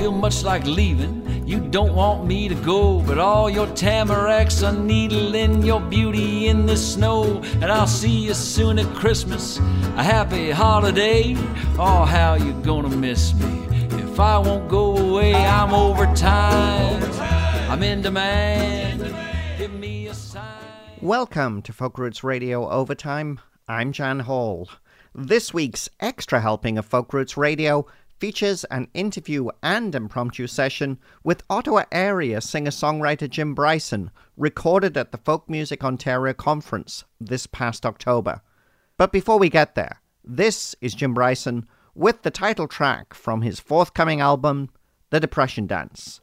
feel much like leaving. You don't want me to go, but all your tamaracks are needling your beauty in the snow. And I'll see you soon at Christmas, a happy holiday. Oh, how you gonna miss me if I won't go away? I'm overtime, I'm in demand. Give me a sign. Welcome to Folk Roots Radio Overtime. I'm Jan Hall. This week's extra helping of Folk Roots Radio features an interview and impromptu session with Ottawa area singer-songwriter Jim Bryson, recorded at the Folk Music Ontario Conference this past October. But before we get there, this is Jim Bryson with the title track from his forthcoming album, The Depression Dance.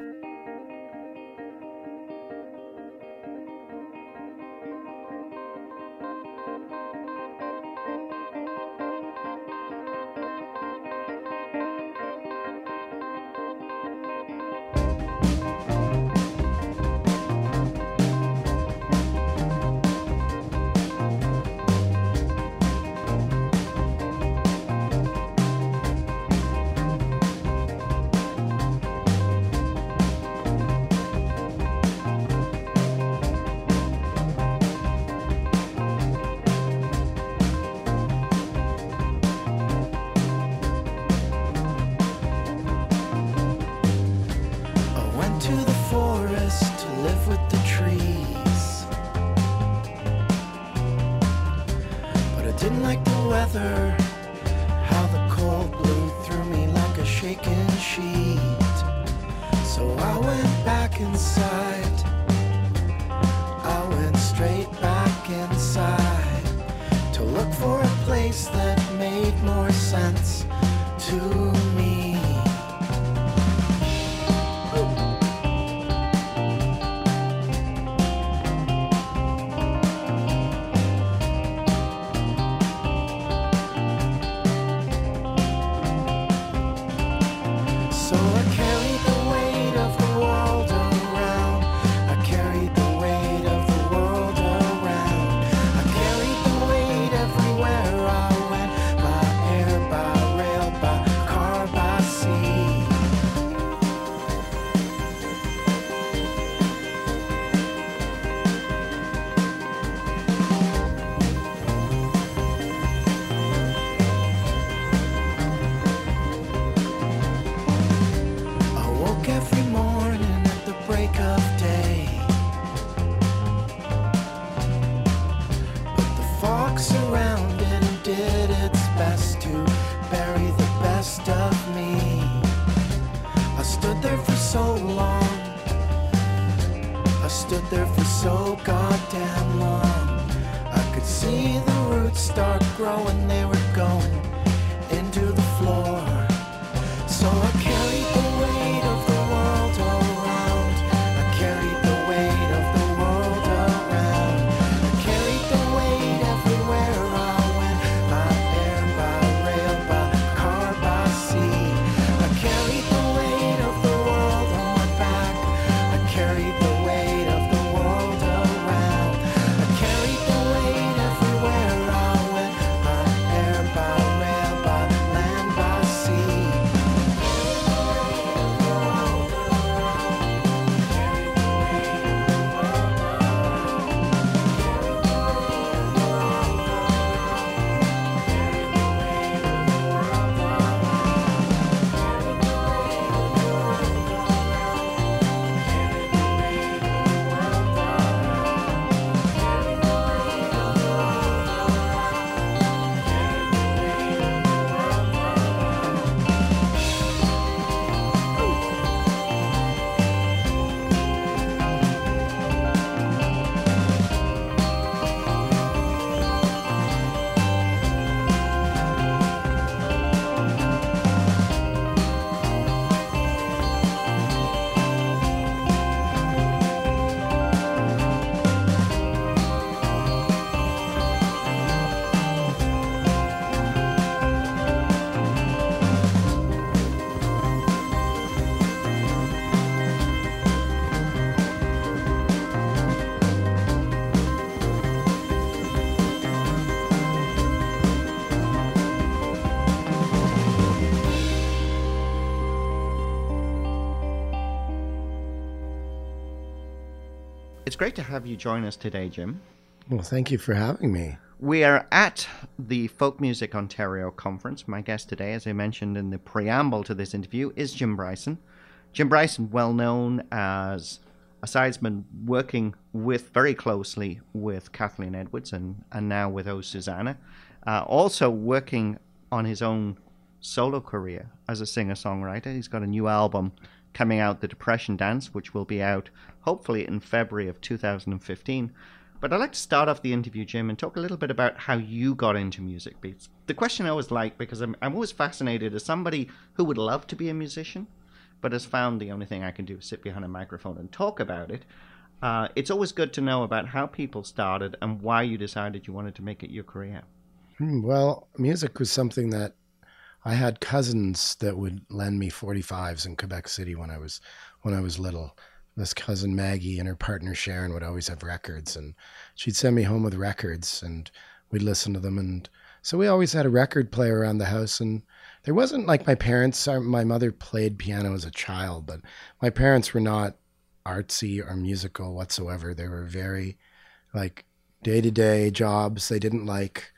It's great to have you join us today, Jim. Well, thank you for having me. We are at the Folk Music Ontario Conference. My guest today, as I mentioned in the preamble to this interview, is Jim Bryson. Jim Bryson, well known as a sidesman working very closely with Kathleen Edwards and now with O Susanna. Also working on his own solo career as a singer-songwriter. He's got a new album coming out, The Depression Dance, which will be out hopefully in February of 2015. But I'd like to start off the interview, Jim, and talk a little bit about how you got into music. The question I always like, because I'm always fascinated as somebody who would love to be a musician, but has found the only thing I can do is sit behind a microphone and talk about it. It's always good to know about how people started and why you decided you wanted to make it your career. Well, music was something that I had cousins that would lend me 45s in Quebec City when I was little. This cousin Maggie and her partner Sharon would always have records, and she'd send me home with records, and we'd listen to them. And so we always had a record player around the house, and there wasn't like my parents. My mother played piano as a child, but my parents were not artsy or musical whatsoever. They were very like day-to-day jobs they didn't like.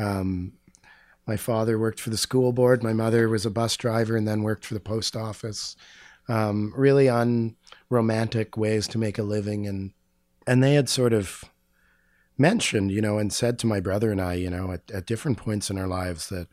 My father worked for the school board. My mother was a bus driver and then worked for the post office. Really unromantic ways to make a living. And they had sort of mentioned, and said to my brother and I, at different points in our lives that,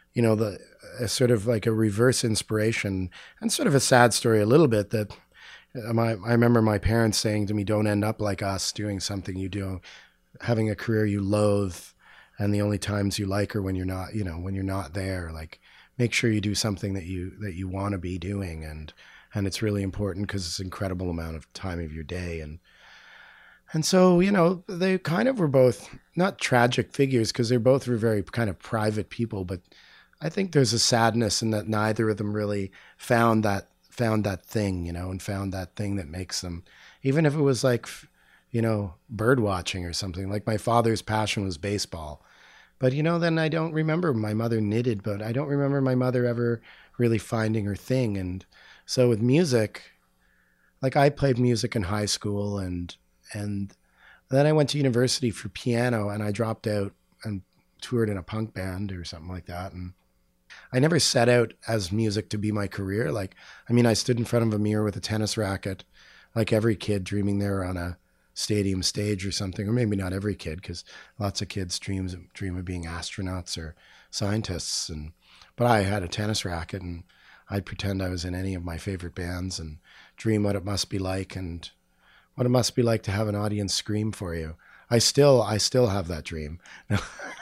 sort of like a reverse inspiration and sort of a sad story a little bit that I remember my parents saying to me, don't end up like us doing something you do, having a career you loathe. And the only times you like are when you're not, when you're not there. Like, make sure you do something that you want to be doing, and it's really important because it's an incredible amount of time of your day. And so, they kind of were both not tragic figures because they both were very kind of private people. But I think there's a sadness in that neither of them really found that thing, and found that thing that makes them, even if it was like, bird watching or something. Like my father's passion was baseball. But, then I don't remember. My mother knitted, but I don't remember my mother ever really finding her thing. And so with music, like I played music in high school and then I went to university for piano and I dropped out and toured in a punk band or something like that. And I never set out as music to be my career. I stood in front of a mirror with a tennis racket, like every kid dreaming they're on a stadium stage or something, or maybe not every kid, because lots of kids dream of being astronauts or scientists. But I had a tennis racket and I'd pretend I was in any of my favorite bands and dream what it must be like and what it must be like to have an audience scream for you. I still have that dream. No.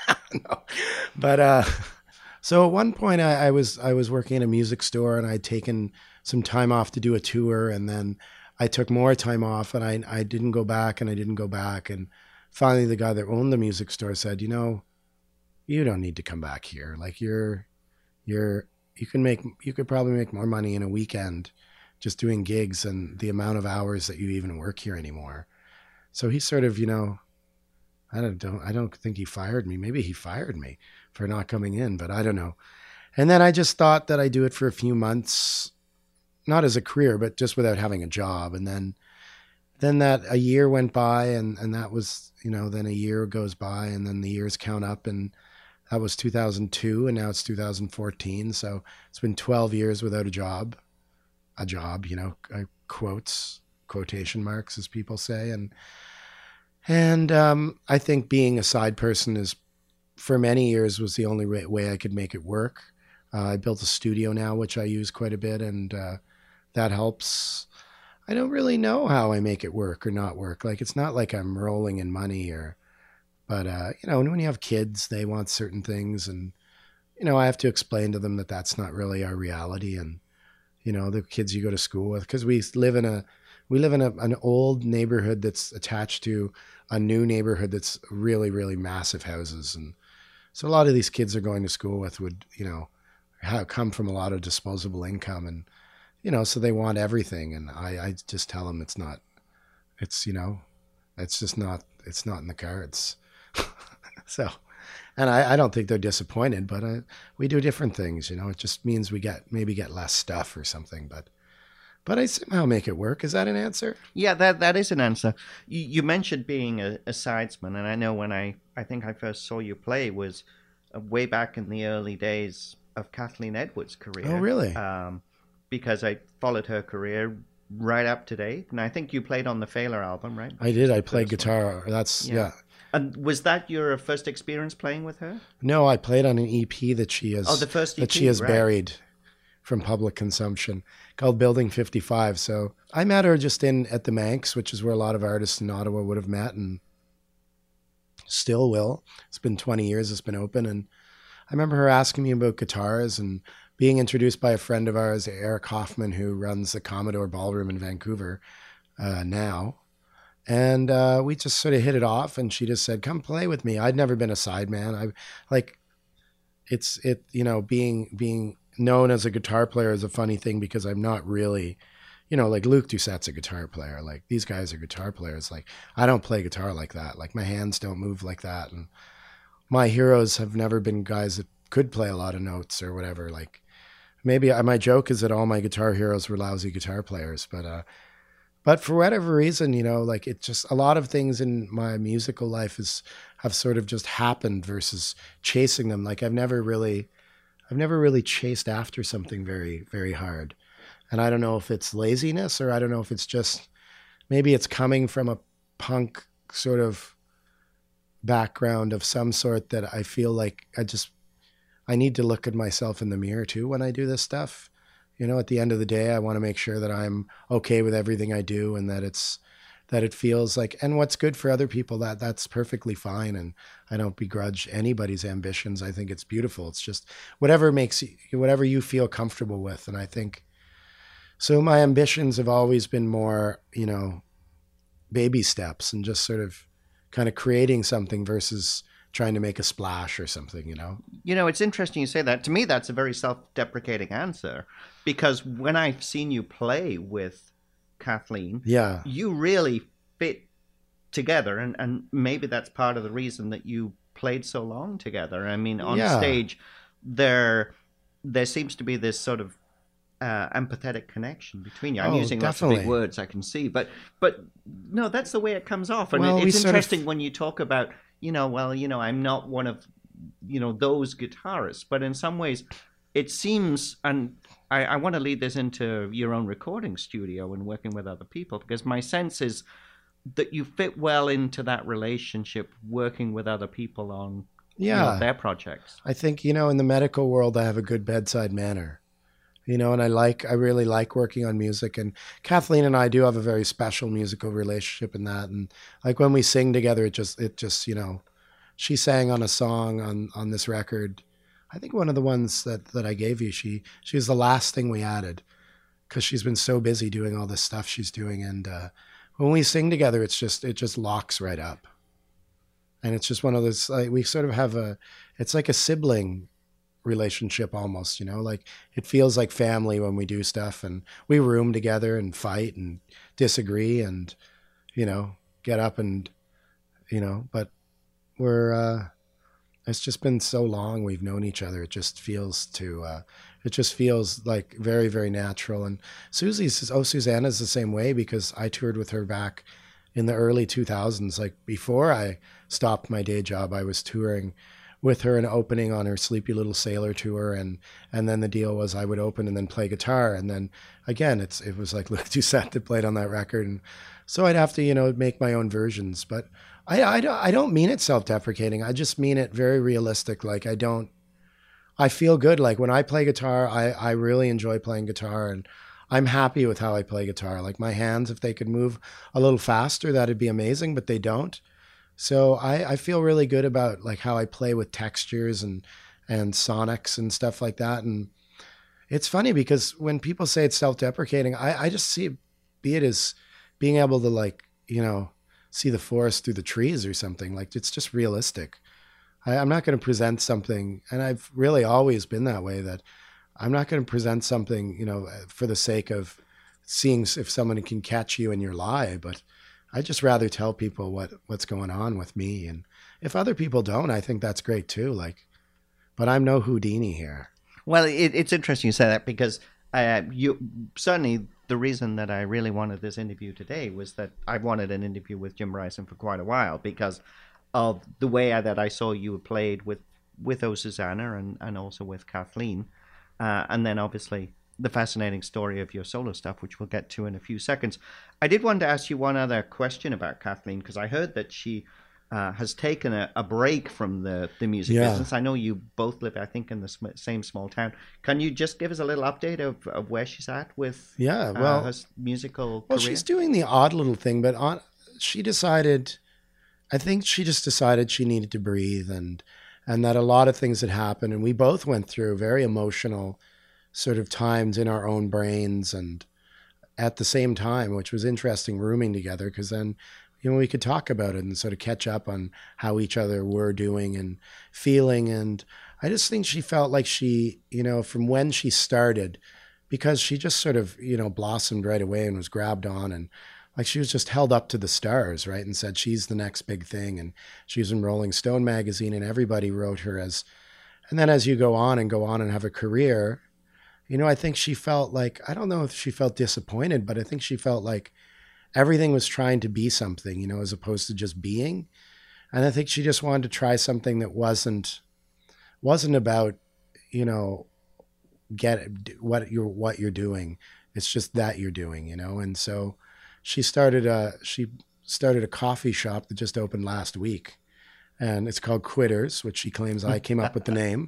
But so at one point I was working in a music store and I'd taken some time off to do a tour, and then I took more time off and I didn't go back and I didn't go back. And finally the guy that owned the music store said, you don't need to come back here. Like you could probably make more money in a weekend just doing gigs than the amount of hours that you even work here anymore. So he sort of, I don't think he fired me. Maybe he fired me for not coming in, but I don't know. And then I just thought that I'd do it for a few months, not as a career, but just without having a job. And then that a year went by and that was, then a year goes by and then the years count up, and that was 2002 and now it's 2014. So it's been 12 years without a job, quotation marks as people say. And I think being a side person is, for many years, was the only way I could make it work. I built a studio now, which I use quite a bit, and that helps. I don't really know how I make it work or not work. Like, it's not like I'm rolling in money but when you have kids, they want certain things, and, I have to explain to them that that's not really our reality. And, the kids you go to school with, because we live in an old neighborhood that's attached to a new neighborhood that's really, really massive houses. And so a lot of these kids are going to school with would, come from a lot of disposable income, and, so they want everything. And I just tell them it's not in the cards. So, and I don't think they're disappointed, but we do different things, it just means we maybe get less stuff or something, but but I somehow make it work. Is that an answer? Yeah, that is an answer. You mentioned being a sidesman, and I know when I think I first saw you play was way back in the early days of Kathleen Edwards' career. Oh, really? Because I followed her career right up to date, and I think you played on the Failer album, right? I did. I played guitar. That's yeah. And was that your first experience playing with her? No, I played on an EP that she has. Oh, the first EP, that she has right. buried from public consumption, called Building 55. So I met her just at the Manx, which is where a lot of artists in Ottawa would have met, and still will. It's been 20 years. It's been open, and I remember her asking me about guitars and being introduced by a friend of ours, Eric Hoffman, who runs the Commodore Ballroom in Vancouver now. And we just sort of hit it off, and she just said, "Come play with me." I'd never been a sideman. Being known as a guitar player is a funny thing because I'm not really, like Luke Doucette's a guitar player. Like these guys are guitar players. Like I don't play guitar like that. Like my hands don't move like that. And my heroes have never been guys that could play a lot of notes or whatever. Like maybe my joke is that all my guitar heroes were lousy guitar players, but for whatever reason, like it just, a lot of things in my musical life have sort of just happened versus chasing them. Like I've never really chased after something very, very hard. And I don't know if it's laziness or I don't know if it's just, maybe it's coming from a punk sort of background of some sort that I feel like I need to look at myself in the mirror too when I do this stuff. At the end of the day, I want to make sure that I'm okay with everything I do and that it feels like, and what's good for other people, that's perfectly fine. And I don't begrudge anybody's ambitions. I think it's beautiful. It's just whatever you feel comfortable with. And I think, so my ambitions have always been more, baby steps and just sort of kind of creating something versus trying to make a splash or something, It's interesting you say that. To me, that's a very self-deprecating answer, because when I've seen you play with Kathleen, yeah, you really fit together, and maybe that's part of the reason that you played so long together. I mean, on stage, there seems to be this sort of empathetic connection between you. I'm using definitely. lots of big words, I can see, but no, that's the way it comes off. And it's interesting when you talk about, I'm not one of, those guitarists, but in some ways it seems, and I want to lead this into your own recording studio and working with other people, because my sense is that you fit well into that relationship, working with other people on their projects. I think, in the medical world, I have a good bedside manner, and I really like working on music, and Kathleen and I do have a very special musical relationship in that. And like when we sing together, it just, she sang on a song on this record. I think one of the ones that I gave you, she was the last thing we added because she's been so busy doing all this stuff she's doing. And when we sing together, it just locks right up. And it's just one of those, like, we sort of have it's like a sibling relationship almost, like it feels like family when we do stuff, and we room together and fight and disagree and, get up and, but we're, it's just been so long we've known each other. It just feels like very, very natural. And Susanna's the same way, because I toured with her back in the early 2000s. Like before I stopped my day job, I was touring with her and opening on her Sleepy Little Sailor tour. And then the deal was I would open and then play guitar. And then again, it was like Luke Doucette that played on that record. And so I'd have to, make my own versions, but I don't mean it self-deprecating. I just mean it very realistic. Like I feel good. Like when I play guitar, I really enjoy playing guitar, and I'm happy with how I play guitar. Like my hands, if they could move a little faster, that'd be amazing, but they don't. So I feel really good about like how I play with textures and sonics and stuff like that. And it's funny because when people say it's self-deprecating, I just see it as being able to, like, see the forest through the trees or something. Like it's just realistic. I'm not going to present something, and I've really always been that way, that I'm not going to present something, for the sake of seeing if someone can catch you in your lie, but I just rather tell people what's going on with me. And if other people don't, I think that's great too. Like, but I'm no Houdini here. Well, it's interesting you say that, because you certainly, the reason that I really wanted this interview today was that I've wanted an interview with Jim Bryson for quite a while because of the way that I saw you played with O Susanna and also with Kathleen, and then obviously the fascinating story of your solo stuff, which we'll get to in a few seconds. I did want to ask you one other question about Kathleen, because I heard that she has taken a break from the music business. I know you both live, I think, in the same small town. Can you just give us a little update of where she's at with her musical career? Well, she's doing the odd little thing, but she decided, I think she just decided she needed to breathe, and that a lot of things had happened, and we both went through very emotional sort of times in our own brains and at the same time, which was interesting rooming together, because then, you know, we could talk about it and sort of catch up on how each other were doing and feeling. And I just think she felt like she, you know, from when she started, because she just sort of, you know, blossomed right away and was grabbed on, and like she was just held up to the stars, right? And said she's the next big thing. And she was in Rolling Stone magazine, and everybody wrote her as, and then as you go on and have a career, you know, I think she felt like, I don't know if she felt disappointed, but I think she felt like everything was trying to be something, you know, as opposed to just being. And I think she just wanted to try something that wasn't about, you know, what you're doing. It's just that you're doing, you know. And so she started a coffee shop that just opened last week, and it's called Quitters, which she claims I came up with the name.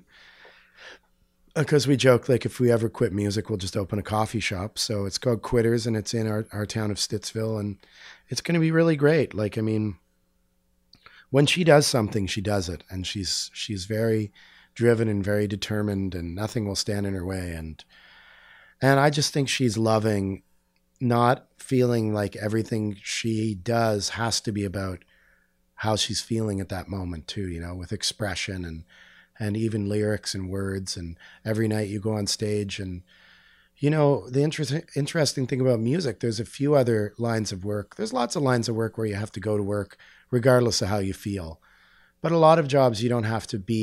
Because we joke, like, if we ever quit music, we'll just open a coffee shop. So it's called Quitters, and it's in our town of Stittsville, and it's going to be really great. Like, I mean, when she does something, she does it, and she's very driven and very determined, and nothing will stand in her way. And I just think she's loving not feeling like everything she does has to be about how she's feeling at that moment too, you know, with expression and even lyrics and words. And every night you go on stage, and, you know, the interesting thing about music, there's a few other lines of work. There's lots of lines of work where you have to go to work regardless of how you feel. But a lot of jobs, you don't have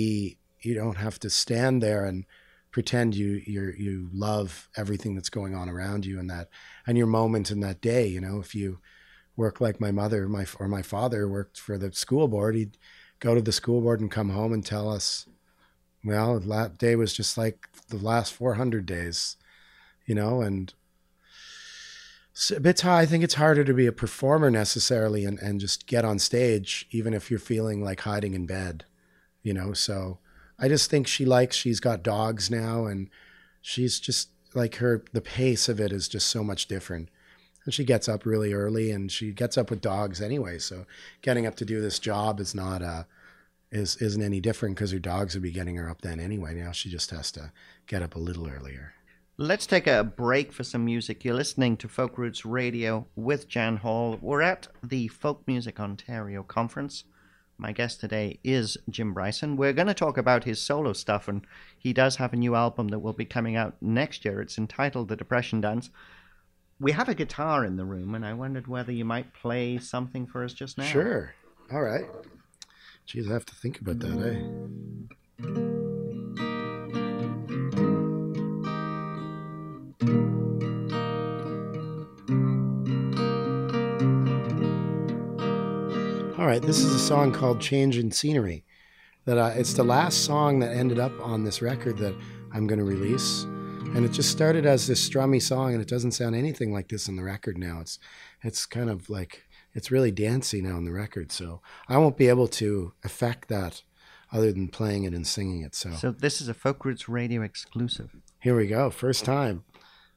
to stand there and pretend you love everything that's going on around you and your moment in that day. You know, if you work like my mother, or my father worked for the school board, he'd go to the school board and come home and tell us, well, that day was just like the last 400 days, you know. And so I think it's harder to be a performer necessarily and just get on stage, even if you're feeling like hiding in bed, you know. So I just think she's got dogs now, and she's just like the pace of it is just so much different. And she gets up really early, and she gets up with dogs anyway. So getting up to do this job is isn't any different, because her dogs would be getting her up then anyway. Now she just has to get up a little earlier. Let's take a break for some music. You're listening to Folk Roots Radio with Jan Hall. We're at the Folk Music Ontario Conference. My guest today is Jim Bryson. We're going to talk about his solo stuff, and he does have a new album that will be coming out next year. It's entitled The Depression Dance. We have a guitar in the room, and I wondered whether you might play something for us just now. Sure. All right. Geez, I have to think about that, eh? All right, this is a song called Change in Scenery. It's the last song that ended up on this record that I'm going to release. And it just started as this strummy song, and it doesn't sound anything like this on the record now. It's kind of like, it's really dancey now on the record. So I won't be able to affect that other than playing it and singing it. So this is a Folk Roots Radio exclusive. Here we go. First time.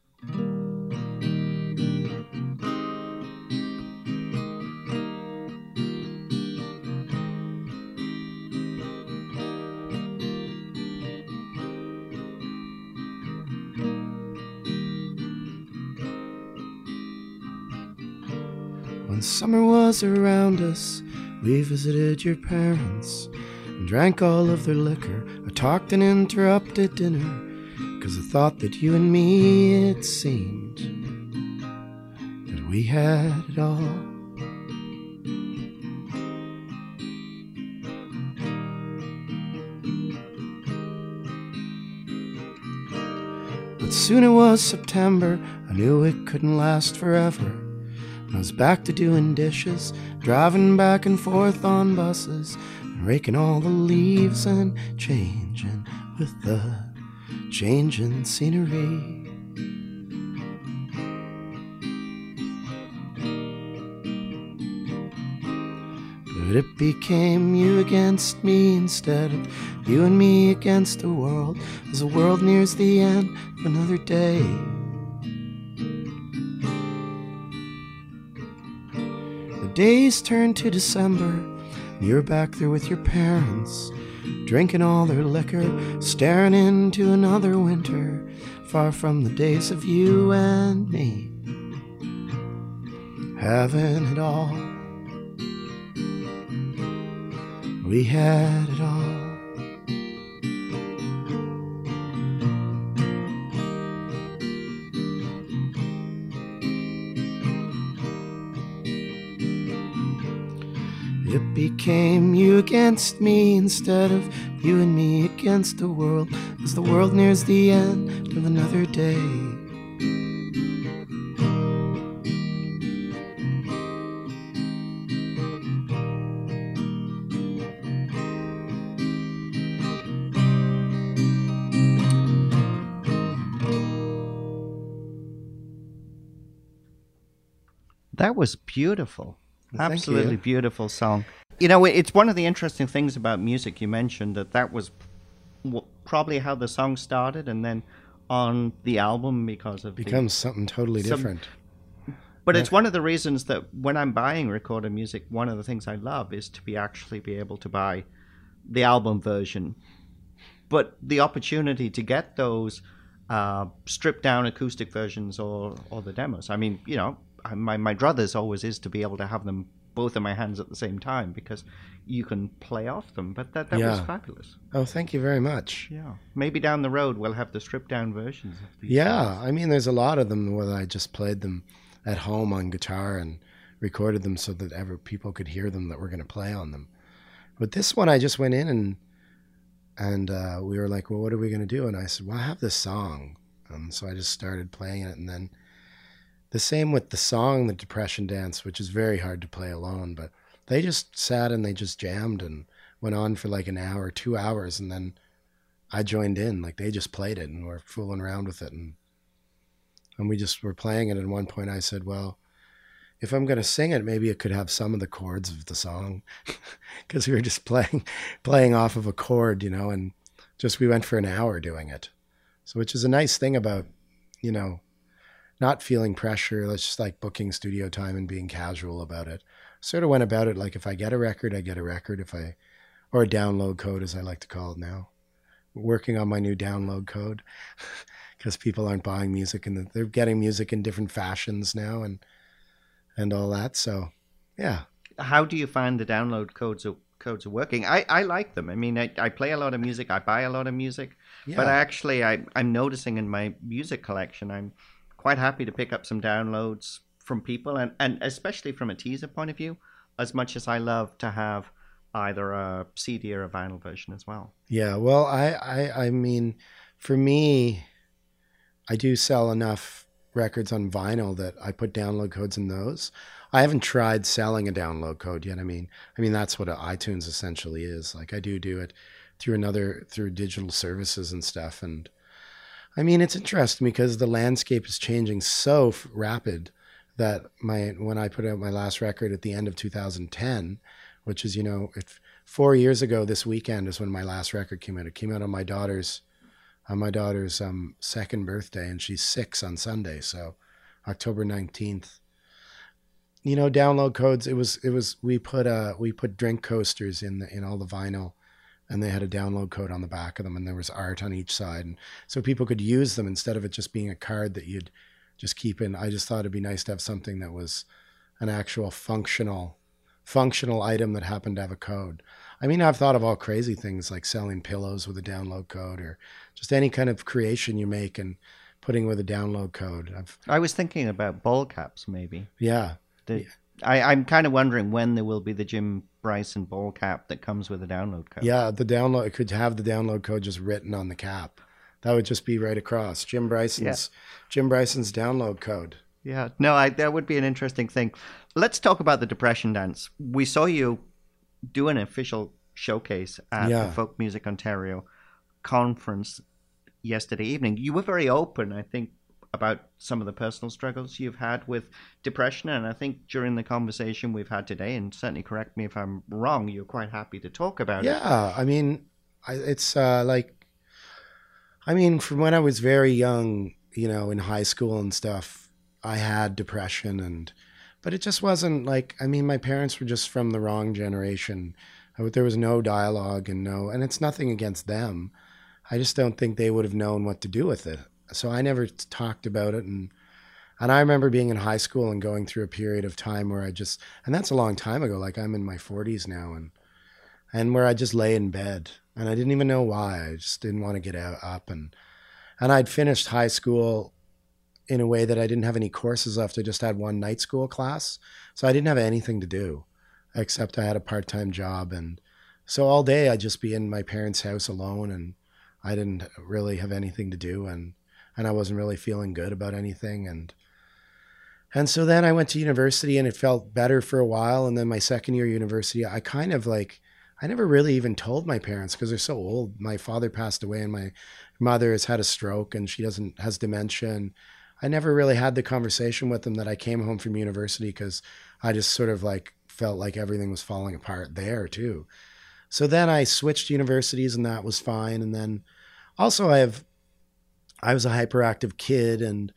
When summer was around us, we visited your parents and drank all of their liquor. I talked and interrupted dinner, 'cause I thought that you and me, it seemed that we had it all. But soon it was September, I knew it couldn't last forever. And I was back to doing dishes, driving back and forth on buses, and raking all the leaves and changing with the changing scenery. But it became you against me instead of you and me against the world, as the world nears the end of another day. The days turn to December, and you're back there with your parents, drinking all their liquor, staring into another winter, far from the days of you and me, having it all. We had it all. It became you against me instead of you and me against the world, as the world nears the end of another day. That was beautiful. Thank Absolutely you. beautiful song. You know, it's one of the interesting things about music. You mentioned that was probably how the song started, and then on the album because of Becomes something totally different. But it's one of the reasons that when I'm buying recorded music, one of the things I love is to actually be able to buy the album version. But the opportunity to get those stripped down acoustic versions or the demos. I mean, you know, my druthers always is to be able to have them both in my hands at the same time, because you can play off them. But that was fabulous. Oh, thank you very much. Yeah. Maybe down the road we'll have the stripped down versions of these Yeah, songs. I mean, there's a lot of them where I just played them at home on guitar and recorded them so that people could hear them that we're going to play on them. But this one, I just went in and we were like, well, what are we going to do? And I said, well, I have this song. So I just started playing it, and then the same with the song, The Depression Dance, which is very hard to play alone, but they just sat and they just jammed and went on for like an hour, 2 hours, and then I joined in. Like, they just played it and we're fooling around with it, and we just were playing it. At one point I said, well, if I'm going to sing it, maybe it could have some of the chords of the song, because we were just playing off of a chord, you know, and just we went for an hour doing it. So, which is a nice thing about, you know, not feeling pressure. It's just like booking studio time and being casual about it. Sort of went about it like, if I get a record, I get a record. Or a download code, as I like to call it now. Working on my new download code, because people aren't buying music and they're getting music in different fashions now and all that. So, yeah. How do you find the download codes are working? I like them. I mean, I play a lot of music. I buy a lot of music. Yeah. But actually, I'm noticing in my music collection, I'm quite happy to pick up some downloads from people, and especially from a teaser point of view, as much as I love to have either a CD or a vinyl version as well. Yeah, well, I mean, for me, I do sell enough records on vinyl that I put download codes in those. I haven't tried selling a download code yet. I mean that's what iTunes essentially is. Like, I do it through digital services and stuff, and I mean, it's interesting because the landscape is changing so rapid that when I put out my last record at the end of 2010, which is, you know, 4 years ago this weekend is when my last record came out. It came out on my daughter's second birthday, and she's 6 on Sunday, so October 19th. You know, download codes. We put drink coasters in all the vinyl, and they had a download code on the back of them, and there was art on each side, and so people could use them instead of it just being a card that you'd just keep in. I just thought it'd be nice to have something that was an actual functional item that happened to have a code. I mean, I've thought of all crazy things like selling pillows with a download code, or just any kind of creation you make and putting with a download code. I was thinking about ball caps, maybe. Yeah. I'm kind of wondering when there will be the Jim Bryson ball cap that comes with a download code. Yeah, it could have the download code just written on the cap. That would just be right across Jim Bryson's download code. Yeah, no, that would be an interesting thing. Let's talk about the Depression Dance. We saw you do an official showcase at the Folk Music Ontario conference yesterday evening. You were very open, I think, about some of the personal struggles you've had with depression, and I think during the conversation we've had today, and certainly correct me if I'm wrong, you're quite happy to talk about it. Yeah, I mean, it's from when I was very young, in high school and stuff, I had depression, but it just wasn't my parents were just from the wrong generation. There was no dialogue and it's nothing against them. I just don't think they would have known what to do with it. So I never talked about it. And I remember being in high school and going through a period of time where and that's a long time ago, I'm in my 40s now, and where I just lay in bed and I didn't even know why. I just didn't want to get up. And I'd finished high school in a way that I didn't have any courses left. I just had one night school class. So I didn't have anything to do except I had a part-time job. And so all day I'd just be in my parents' house alone, and I didn't really have anything to do. And I wasn't really feeling good about anything. And so then I went to university and it felt better for a while. And then my second year university, I kind of I never really even told my parents because they're so old. My father passed away and my mother has had a stroke and she has dementia. And I never really had the conversation with them that I came home from university because I just sort of felt like everything was falling apart there too. So then I switched universities and that was fine. And then also I was a hyperactive kid and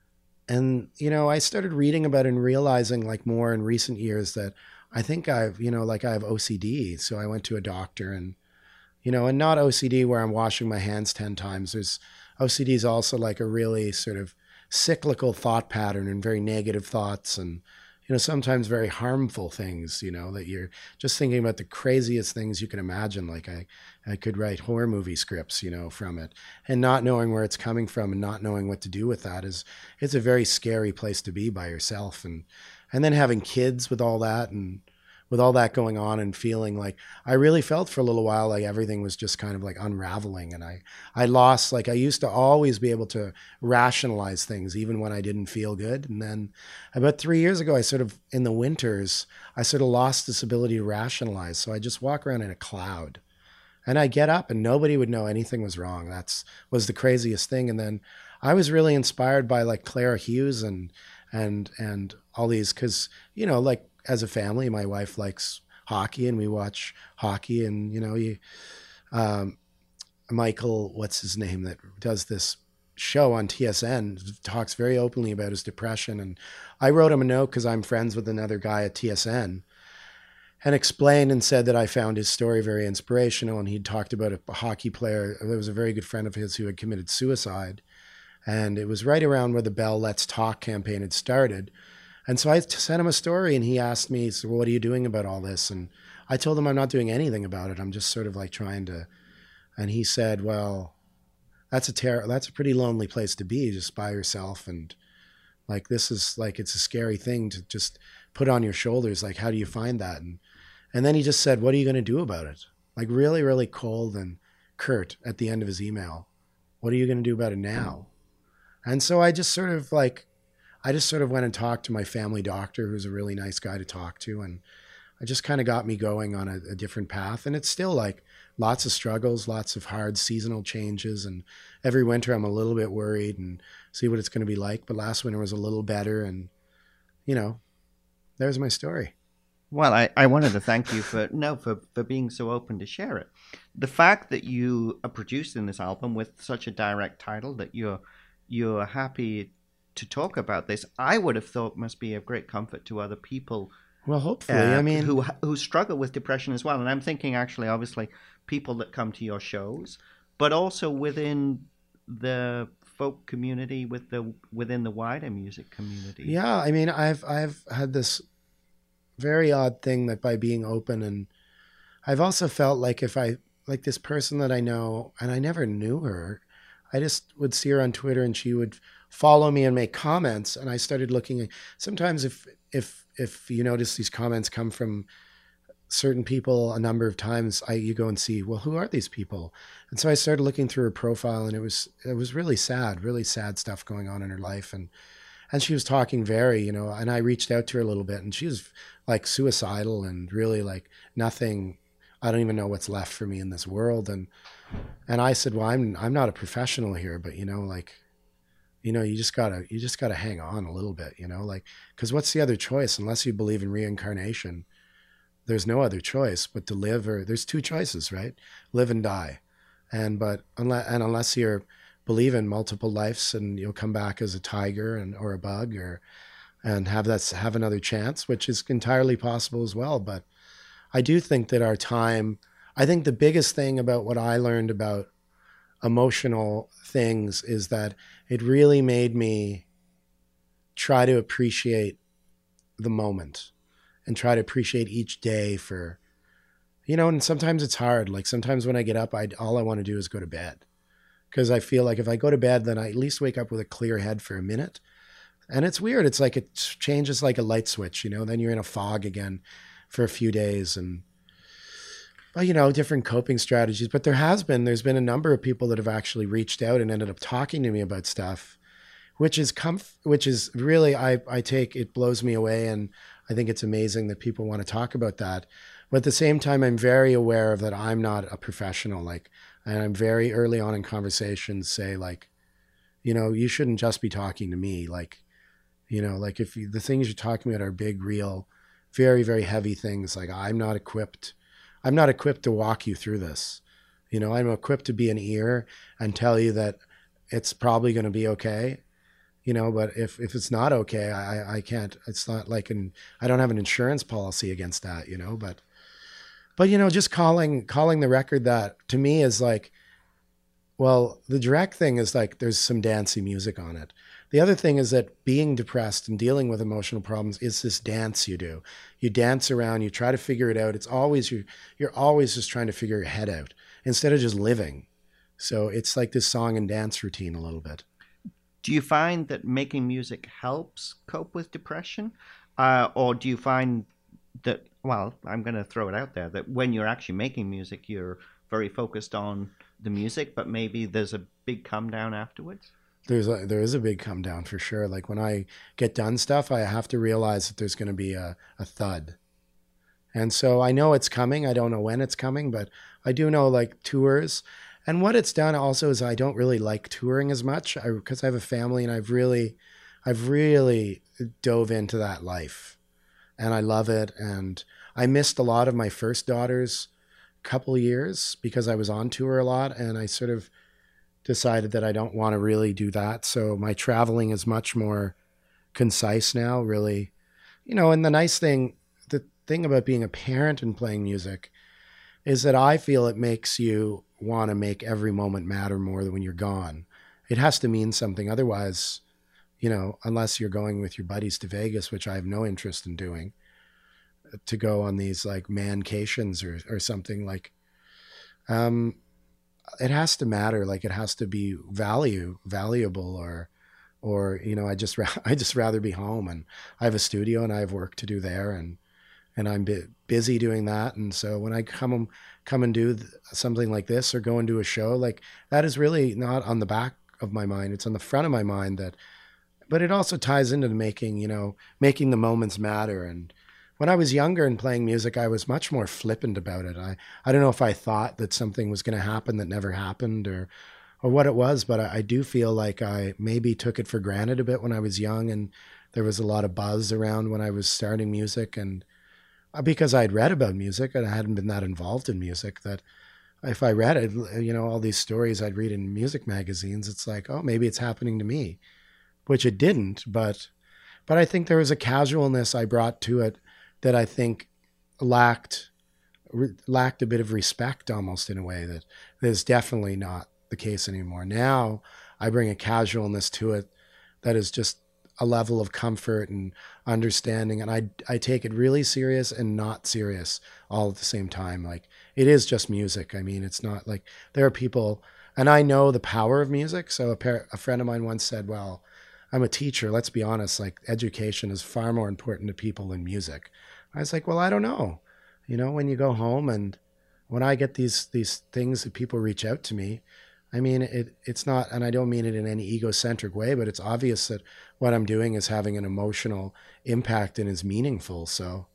I started reading about it and realizing more in recent years that I think I have OCD. So I went to a doctor and not OCD where I'm washing my hands 10 times. There's OCD is also a really sort of cyclical thought pattern and very negative thoughts and, sometimes very harmful things, that you're just thinking about the craziest things you can imagine. I could write horror movie scripts, from it, and not knowing where it's coming from and not knowing what to do with that it's a very scary place to be by yourself. And then having kids with all that and with all that going on and feeling I really felt for a little while everything was just kind of unraveling. And I lost, I used to always be able to rationalize things even when I didn't feel good. And then about 3 years ago, I sort of, in the winters, I sort of lost this ability to rationalize. So I just walk around in a cloud and I get up and nobody would know anything was wrong. Was the craziest thing. And then I was really inspired by Clara Hughes and all these, cause as a family, my wife likes hockey and we watch hockey and, Michael, what's his name, that does this show on TSN, talks very openly about his depression. And I wrote him a note because I'm friends with another guy at TSN and explained and said that I found his story very inspirational. And he'd talked about a hockey player. There was a very good friend of his who had committed suicide. And it was right around where the Bell Let's Talk campaign had started. And so I sent him a story and he asked me, so what are you doing about all this? And I told him I'm not doing anything about it. I'm just sort of trying to, and he said, well, that's a pretty lonely place to be just by yourself. And this is it's a scary thing to just put on your shoulders. How do you find that? And then he just said, what are you going to do about it? Really, really cold and curt at the end of his email. What are you going to do about it now? And so I just sort of went and talked to my family doctor, who's a really nice guy to talk to. And it just kind of got me going on a different path. And it's still lots of struggles, lots of hard seasonal changes. And every winter I'm a little bit worried and see what it's going to be like. But last winter was a little better. And, there's my story. Well, I wanted to thank you for being so open to share it. The fact that you are producing this album with such a direct title, that you're happy to talk about this, I would have thought must be of great comfort to other people. Well, hopefully, who struggle with depression as well. And I'm thinking actually, obviously, people that come to your shows, but also within the folk community, within the wider music community. Yeah, I've had this very odd thing that by being open, and I've also felt if I this person that I know, and I never knew her, I just would see her on Twitter and she would follow me and make comments. And I started looking. Sometimes if you notice these comments come from certain people a number of times, you go and see, well, who are these people? And so I started looking through her profile, and it was really sad stuff going on in her life. And she was talking very, and I reached out to her a little bit, and she was like suicidal and really like nothing. I don't even know what's left for me in this world. And I said, well, I'm not a professional here, but you just gotta hang on a little bit, like, cause what's the other choice? Unless you believe in reincarnation, there's no other choice but to live, or there's two choices, right? Live and die. But unless you're believe in multiple lives and you'll come back as a tiger or a bug and have another chance, which is entirely possible as well. But I do think that I think the biggest thing about what I learned about emotional things is that it really made me try to appreciate the moment and try to appreciate each day for, and sometimes it's hard. Like sometimes when I get up, all I want to do is go to bed, because I feel like if I go to bed, then I at least wake up with a clear head for a minute. And it's weird. It's like it changes like a light switch, then you're in a fog again for a few days. And different coping strategies. But there's been a number of people that have actually reached out and ended up talking to me about stuff, which is really, I take, it blows me away. And I think it's amazing that people want to talk about that. But at the same time, I'm very aware of that I'm not a professional. And I'm very early on in conversations say you shouldn't just be talking to me. If the things you're talking about are big, real, very, very heavy things, I'm not equipped to walk you through this. I'm equipped to be an ear and tell you that it's probably going to be okay. But if it's not okay, I can't, it's not like I don't have an insurance policy against that, but just calling the record that to me is like, well, the direct thing is like, there's some dancey music on it. The other thing is that being depressed and dealing with emotional problems is this dance you do. You dance around, you try to figure it out. It's always, you're always just trying to figure your head out instead of just living. So it's like this song and dance routine a little bit. Do you find that making music helps cope with depression? Or do you find that, well, I'm going to throw it out there, that when you're actually making music, you're very focused on the music, but maybe there's a big come down afterwards? There is a big come down for sure. Like when I get done stuff, I have to realize that there's going to be a thud. And so I know it's coming. I don't know when it's coming, but I do know like tours. And what it's done also is I don't really like touring as much because I have a family and I've really dove into that life and I love it. And I missed a lot of my first daughter's couple years because I was on tour a lot, and I sort of decided that I don't want to really do that. So my traveling is much more concise now, really. And the thing about being a parent and playing music is that I feel it makes you want to make every moment matter more than when you're gone. It has to mean something. Otherwise, unless you're going with your buddies to Vegas, which I have no interest in doing, to go on these like mancations or something like, it has to matter. Like it has to be valuable or I just rather be home, and I have a studio and I have work to do there, and I'm busy doing that. And so when I come and do something like this or go and do a show, like that is really not on the back of my mind. It's on the front of my mind but it also ties into making the moments matter. And when I was younger and playing music, I was much more flippant about it. I don't know if I thought that something was going to happen that never happened or what it was, but I do feel like I maybe took it for granted a bit when I was young, and there was a lot of buzz around when I was starting music. And because I'd read about music and I hadn't been that involved in music, that if I read it, all these stories I'd read in music magazines, it's like, oh, maybe it's happening to me, which it didn't. But I think there was a casualness I brought to it that I think lacked a bit of respect almost, in a way that is definitely not the case anymore. Now I bring a casualness to it that is just a level of comfort and understanding. And I take it really serious and not serious all at the same time. Like it is just music. I mean, it's not like there are people, and I know the power of music. So a friend of mine once said, well, I'm a teacher. Let's be honest, like education is far more important to people than music. I was like, well, I don't know. You know, when you go home and when I get these things that people reach out to me, I mean, it's not, and I don't mean it in any egocentric way, but it's obvious that what I'm doing is having an emotional impact and is meaningful. So,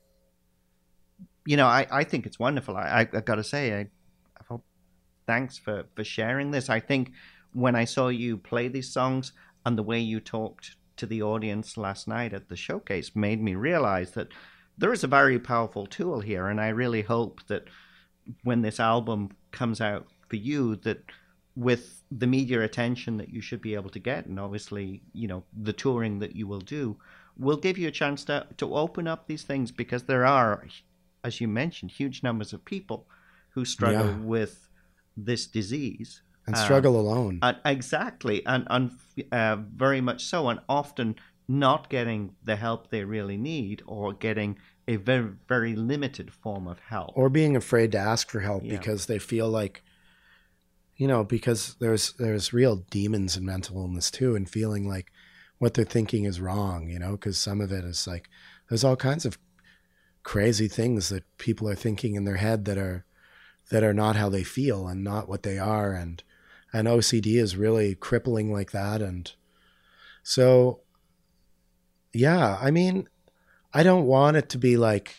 you know, I think it's wonderful. I got to say, I hope, thanks for sharing this. I think when I saw you play these songs and the way you talked to the audience last night at the showcase made me realize that there is a very powerful tool here. And I really hope that when this album comes out for you, that with the media attention that you should be able to get, and obviously, you know, the touring that you will do, will give you a chance to open up these things, because there are, as you mentioned, huge numbers of people who struggle with this disease. And struggle alone. Exactly. And very much so. And often not getting the help they really need, or getting a very, very limited form of help. Or being afraid to ask for help because they feel like, you know, because there's real demons in mental illness too, and feeling like what they're thinking is wrong, you know, because some of it is like, there's all kinds of crazy things that people are thinking in their head that are not how they feel and not what they are. And OCD is really crippling like that. And so, yeah, I mean, I don't want it to be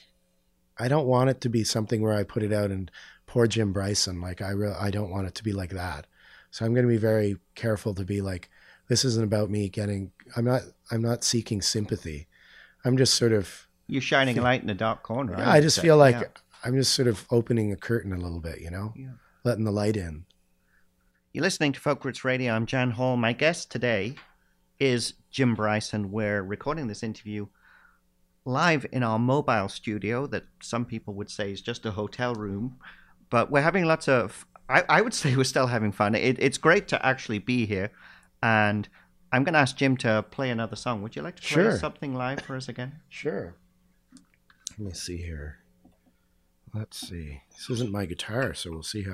something where I put it out and poor Jim Bryson. Like I don't want it to be like that. So I'm going to be very careful to be like, this isn't about me I'm not seeking sympathy. I'm just sort of, you're shining a light in the dark corner. Yeah, I just feel like I'm just sort of opening a curtain a little bit, you know, letting the light in. You're listening to Folk Roots Radio. I'm Jan Hall. My guest today is Jim Bryson. We're recording this interview live in our mobile studio that some people would say is just a hotel room, but we're having lots of, I would say we're still having fun. It's great to actually be here, and I'm going to ask Jim to play another song. Would you like to play something live for us again? Sure. Let me see here. Let's see. This isn't my guitar, so we'll see how.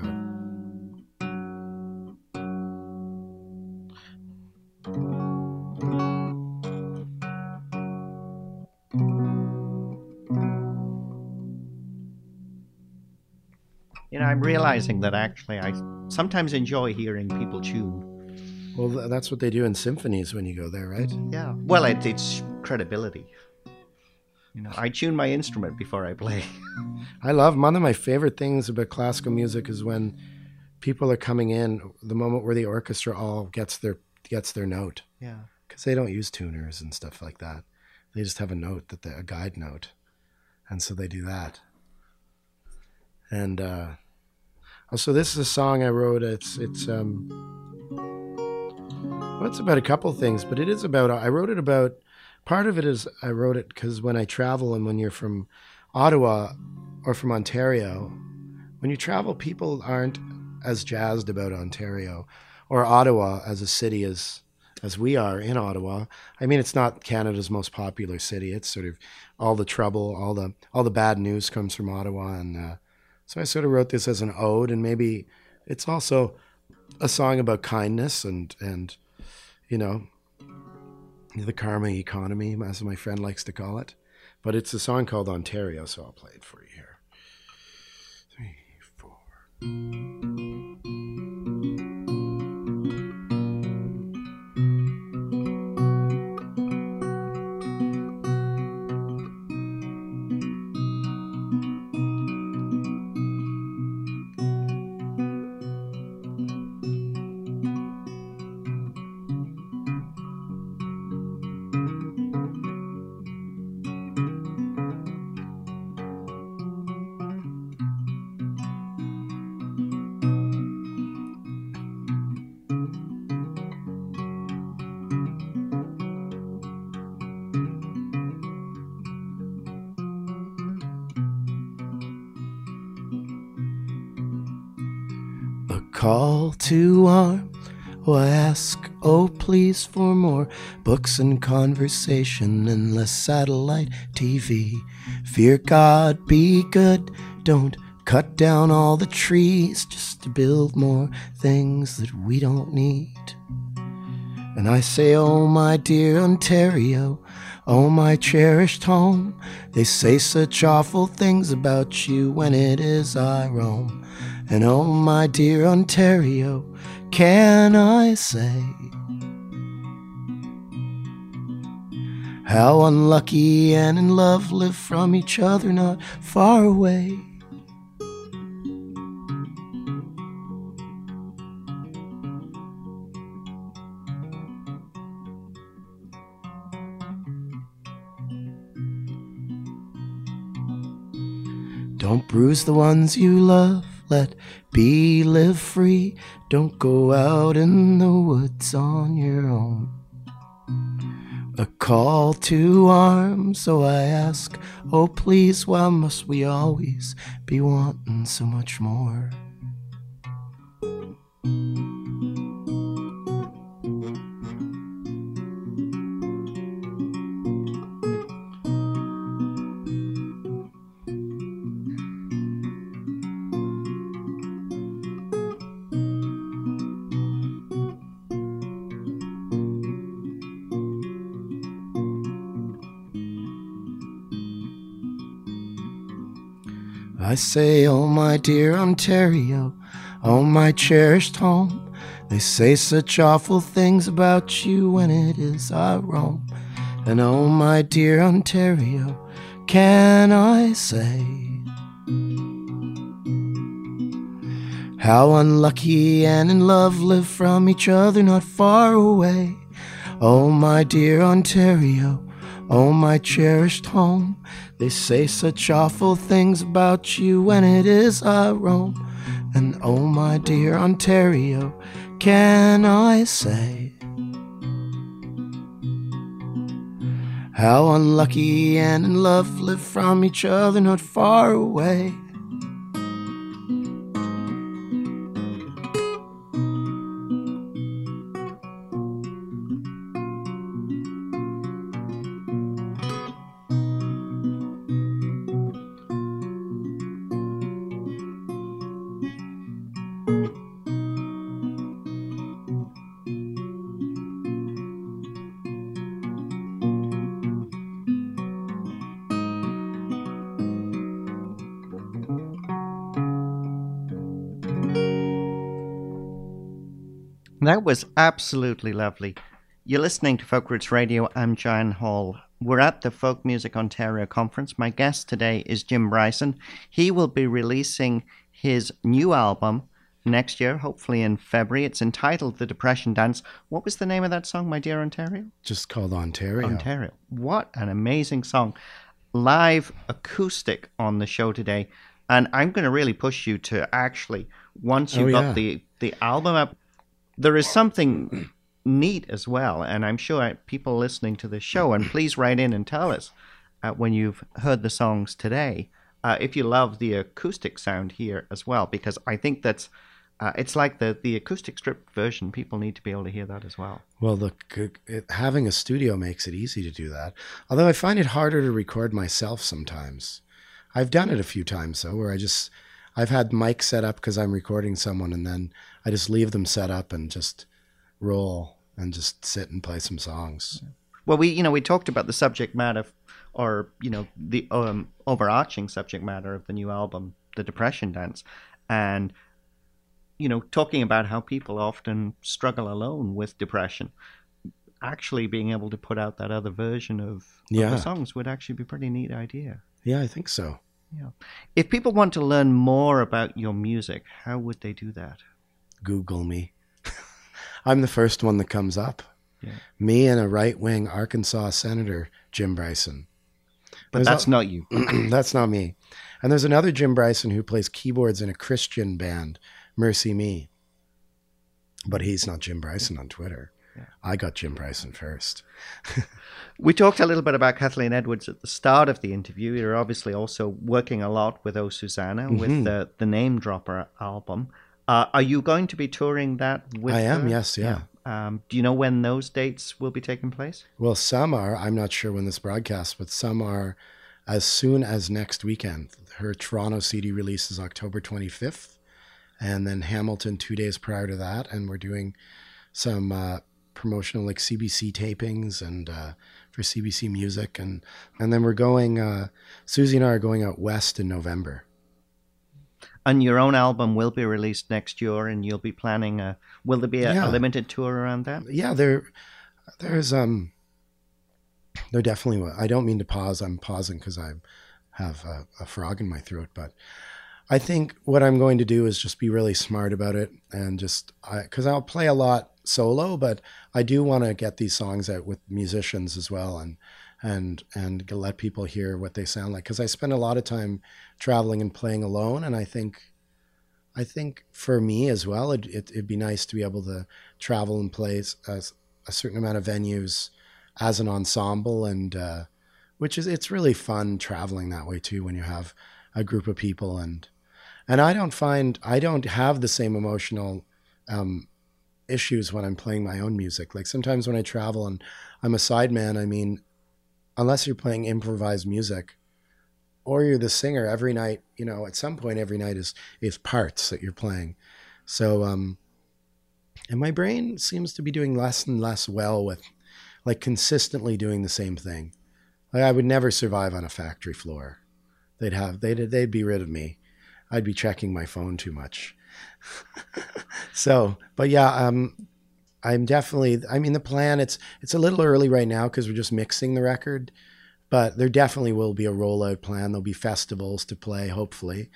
You know, I'm realizing that actually I sometimes enjoy hearing people tune. Well, that's what they do in symphonies when you go there, right? Yeah. Well, it's credibility. You know, I tune my instrument before I play. One of my favorite things about classical music is when people are coming in, the moment where the orchestra all gets their note. Yeah. Because they don't use tuners and stuff like that. They just have a note, a guide note. And so they do that. And also, this is a song I wrote. It's about a couple things, but it is about, I wrote it about, part of it is I wrote it because when I travel, and when you're from Ottawa or from Ontario, when you travel, people aren't as jazzed about Ontario or Ottawa as a city as we are in Ottawa. I mean, it's not Canada's most popular city. It's sort of all the trouble, all the bad news comes from Ottawa. And so I sort of wrote this as an ode, and maybe it's also a song about kindness and you know, the karma economy, as my friend likes to call it. But it's a song called Ontario, so I'll play it for you here. 3, 4. Call to arms, I ask, oh please, for more books and conversation and less satellite TV. Fear God, be good, don't cut down all the trees just to build more things that we don't need. And I say, oh my dear Ontario, oh my cherished home. They say such awful things about you when it is I roam. And oh my dear Ontario, can I say how unlucky and in love live from each other not far away. Don't bruise the ones you love, let be live free. Don't go out in the woods on your own. A call to arms, so I ask, oh please, why must we always be wanting so much more? I say, oh my dear Ontario, oh my cherished home. They say such awful things about you when it is I roam. And oh my dear Ontario, can I say how unlucky and in love live from each other not far away. Oh my dear Ontario, oh my cherished home. They say such awful things about you when it is I roam. And oh my dear Ontario, can I say how unlucky and in love live from each other not far away. That was absolutely lovely. You're listening to Folk Roots Radio. I'm Jan Hall. We're at the Folk Music Ontario Conference. My guest today is Jim Bryson. He will be releasing his new album next year, hopefully in February. It's entitled The Depression Dance. What was the name of that song, my dear Ontario? Just called Ontario. Ontario. What an amazing song. Live acoustic on the show today. And I'm going to really push you to actually, once you've got the album up, there is something neat as well, and I'm sure people listening to the show, and please write in and tell us when you've heard the songs today, if you love the acoustic sound here as well, because I think that's it's like the acoustic stripped version. People need to be able to hear that as well. Well, look, having a studio makes it easy to do that, although I find it harder to record myself sometimes. I've done it a few times, though, where I've had mics set up because I'm recording someone, and then I just leave them set up and just roll and just sit and play some songs. Well, we talked about the subject matter, or the overarching subject matter of the new album, The Depression Dance, and talking about how people often struggle alone with depression. Actually, being able to put out that other version of the songs would actually be a pretty neat idea. Yeah, I think so. Yeah. If people want to learn more about your music, how would they do that? Google me. I'm the first one that comes up. Yeah. Me and a right-wing Arkansas senator, Jim Bryson. But that's not you. That's not me. And there's another Jim Bryson who plays keyboards in a Christian band, Mercy Me. But he's not Jim Bryson on Twitter. Yeah. I got Jim Bryson first. We talked a little bit about Kathleen Edwards at the start of the interview. You're obviously also working a lot with Oh Susanna, with the Name Dropper album. Are you going to be touring that with her? I am, yes, yeah. Do you know when those dates will be taking place? Well, some are, I'm not sure when this broadcasts, but some are as soon as next weekend. Her Toronto CD release is October 25th, and then Hamilton 2 days prior to that, and we're doing some promotional like CBC tapings and for CBC Music, and then we're going. Susie and I are going out west in November. And your own album will be released next year, and you'll be planning will there be a limited tour around that? Yeah, there's there definitely will. I don't mean to pause. I'm pausing because I have a frog in my throat, but I think what I'm going to do is just be really smart about it, and just because I'll play a lot solo, but I do want to get these songs out with musicians as well, and let people hear what they sound like. Because I spend a lot of time traveling and playing alone, and I think for me as well, it'd be nice to be able to travel and play a certain amount of venues as an ensemble, and it's really fun traveling that way too when you have a group of people, and I don't have the same emotional issues when I'm playing my own music. Like sometimes when I travel and I'm a sideman, I mean, unless you're playing improvised music or you're the singer every night, at some point every night is parts that you're playing. So, and my brain seems to be doing less and less well with like consistently doing the same thing. Like I would never survive on a factory floor. They'd be rid of me. I'd be checking my phone too much. So, but yeah, I'm definitely, the plan, it's a little early right now because we're just mixing the record, but there definitely will be a rollout plan. There'll be festivals to play, hopefully.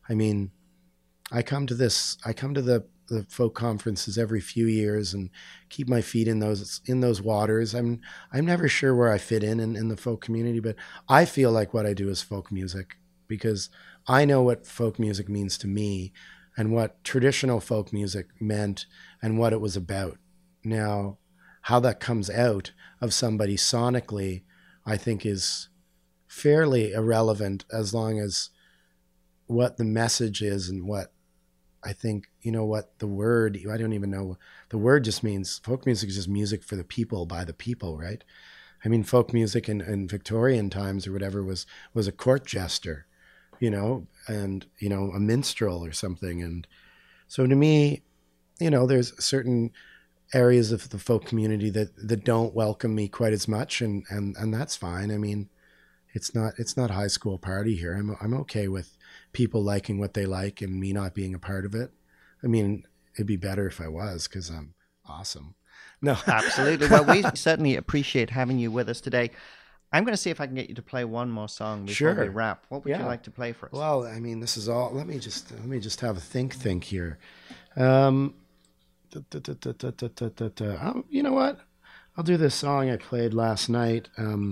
I come to the folk conferences every few years and keep my feet in those waters. I'm never sure where I fit in the folk community, but I feel like what I do is folk music because I know what folk music means to me and what traditional folk music meant and what it was about. Now, how that comes out of somebody sonically, I think is fairly irrelevant as long as what the message is and what I think, what the word, I don't even know, the word just means, folk music is just music for the people, by the people, right? Folk music in Victorian times or whatever was a court jester, and, a minstrel or something. And so to me, there's certain areas of the folk community that don't welcome me quite as much. And that's fine. It's not high school party here. I'm okay with people liking what they like and me not being a part of it. It'd be better if I was, because I'm awesome. No, absolutely. Well, we certainly appreciate having you with us today. I'm going to see if I can get you to play one more song before we wrap. What would you like to play for us? Well, this is all. Let me just have a think here. You know what? I'll do this song I played last night.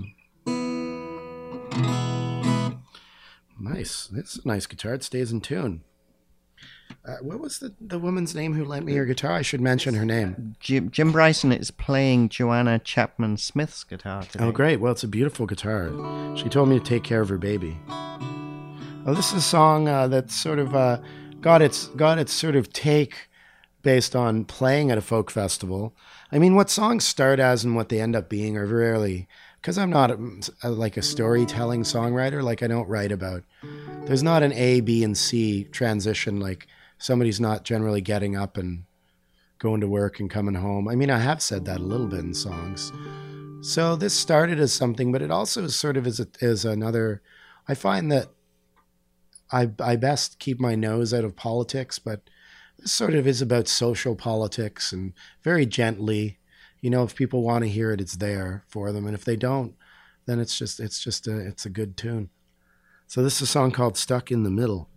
Nice. It's a nice guitar. It stays in tune. What was the woman's name who lent me her guitar? I should mention her name. Jim Bryson is playing Joanna Chapman Smith's guitar today. Oh, great. Well, it's a beautiful guitar. She told me to take care of her baby. Well, this is a song that sort of got its sort of take based on playing at a folk festival. What songs start as and what they end up being are rarely, because I'm not like a storytelling songwriter. Like I don't write about, there's not an A, B, and C transition. Like somebody's not generally getting up and going to work and coming home. I have said that a little bit in songs. So this started as something, but it also sort of is another, I find that I best keep my nose out of politics, but this sort of is about social politics and very gently, if people want to hear it, it's there for them. And if they don't, then it's a good tune. So this is a song called Stuck in the Middle.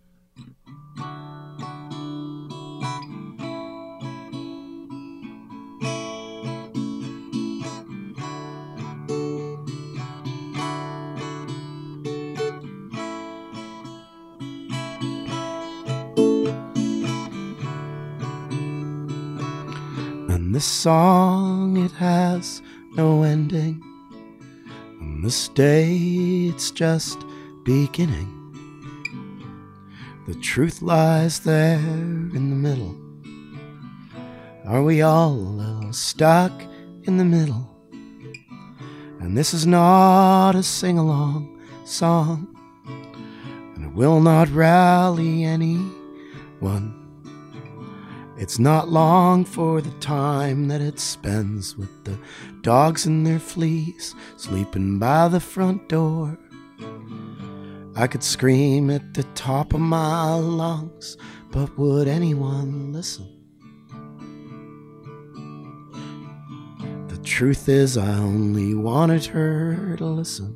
This song, it has no ending. On this day, it's just beginning. The truth lies there in the middle. Are we all a little stuck in the middle? And this is not a sing-along song, and it will not rally anyone. It's not long for the time that it spends with the dogs in their fleas, sleeping by the front door. I could scream at the top of my lungs, but would anyone listen? The truth is, I only wanted her to listen.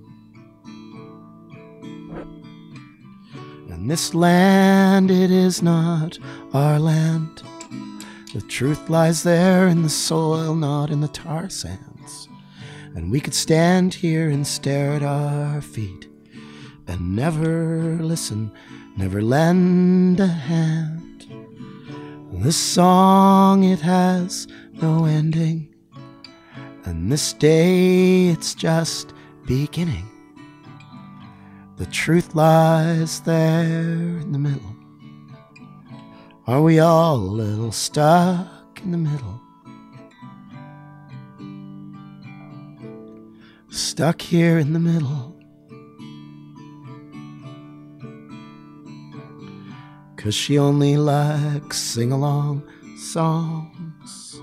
And this land, it is not our land. The truth lies there in the soil, not in the tar sands. And we could stand here and stare at our feet and never listen, never lend a hand. This song, it has no ending, and this day, it's just beginning. The truth lies there in the middle. Are we all a little stuck in the middle? Stuck here in the middle. 'Cause she only likes sing-along songs.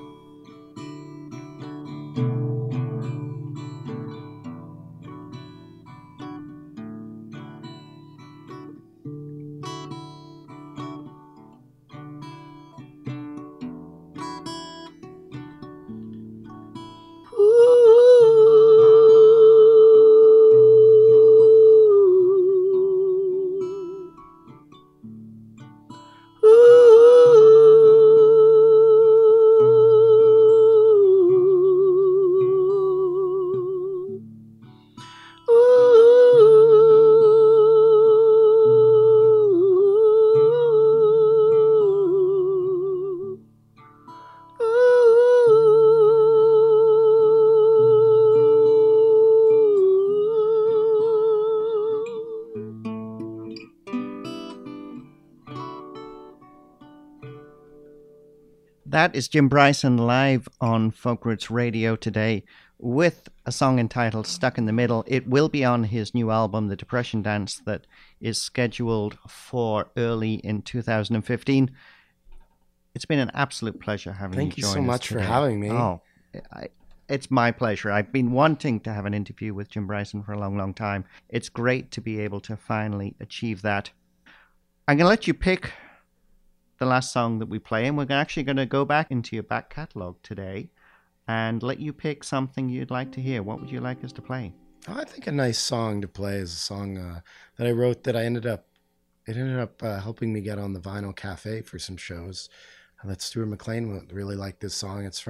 That is Jim Bryson live on Folk Roots Radio today with a song entitled Stuck in the Middle. It will be on his new album, The Depression Dance, that is scheduled for early in 2015. It's been an absolute pleasure having you join us. Thank you so much today. for having me. Oh, it's my pleasure. I've been wanting to have an interview with Jim Bryson for a long, long time. It's great to be able to finally achieve that. I'm going to let you pick the last song that we play, and we're actually going to go back into your back catalogue today and let you pick something you'd like to hear. What would you like us to play? Oh, I think a nice song to play is a song that I wrote that it ended up helping me get on the Vinyl Cafe for some shows. That Stuart McLean really liked this song. It's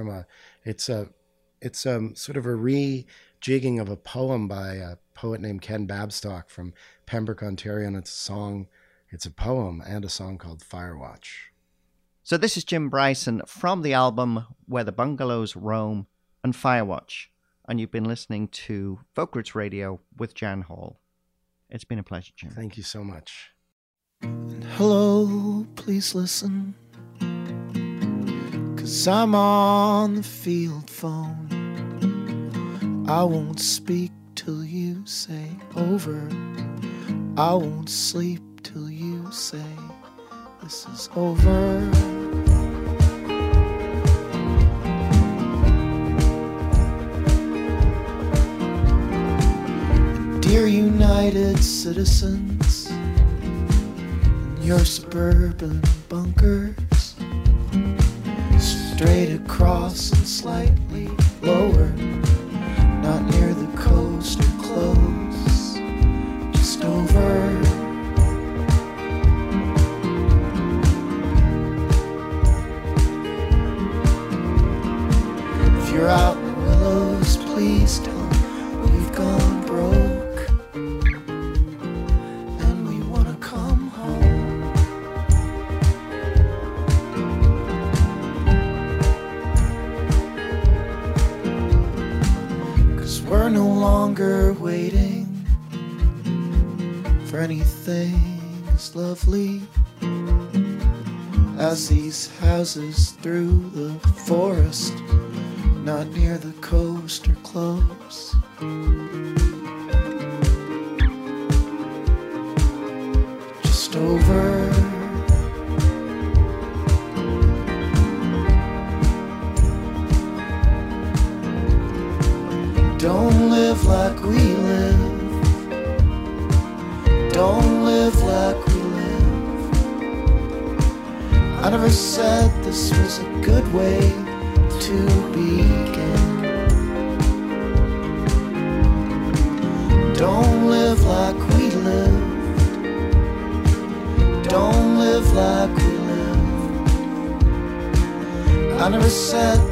sort of a rejigging of a poem by a poet named Ken Babstock from Pembroke, Ontario, and it's a poem and a song called Firewatch. So this is Jim Bryson from the album Where the Bungalows Roam and Firewatch. And you've been listening to Folk Roots Radio with Jan Hall. It's been a pleasure, Jim. Thank you so much. And hello, please listen, 'cause I'm on the field phone. I won't speak till you say over. I won't sleep till you say this is over. Dear United Citizens in your suburban bunkers, straight across and slightly lower, not near the coast or close, just over. If you're out in the willows, please tell them we've gone broke and we want to come home. 'Cause we're no longer waiting for anything as lovely as these houses through the forest, not near the coast or close. Just over. live like we live. Don't live like we live. I never said this was a good way to begin. Don't live like we lived. Don't live like we lived. I never said